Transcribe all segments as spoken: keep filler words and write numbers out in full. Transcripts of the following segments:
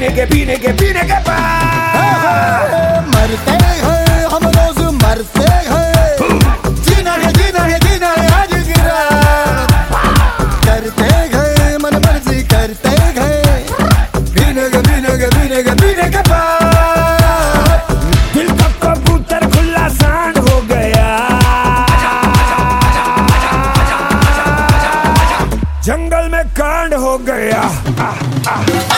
पीने के पीने के पीने के बाद मरते हैं हम रोज मरते हैं, जीना है जीना है जीना है आज की रात, करते हैं मन मर्जी करते हैं, पीने के पीने के पीने के पीने के बाद दिल का कबूतर खुला सांड हो गया, जंगल में कांड हो गया। आ, आ,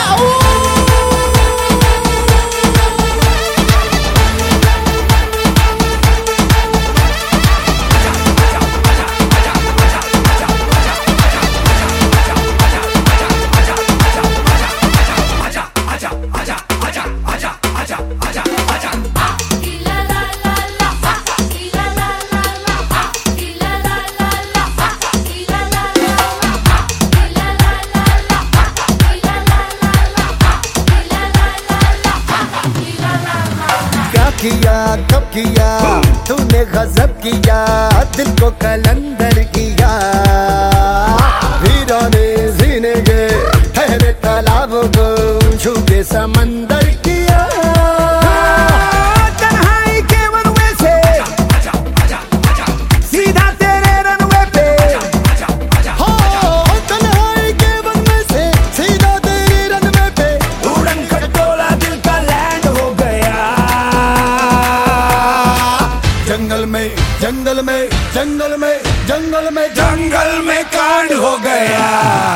किया कब किया तूने गजब किया, दिल को कलंदर किया, वीराने जीने गए ठहरे तालाबों को छू के समंदर किया, तन्हाई के वनवे से सीधा तेरे रनवे पे, हो तन्हाई के वनवे से सीधा तेरे रनवे पे, उड़न खटोला दिल का लैंड हो गया, जंगल में जंगल में जंगल में जंगल में जंगल में कांड हो गया।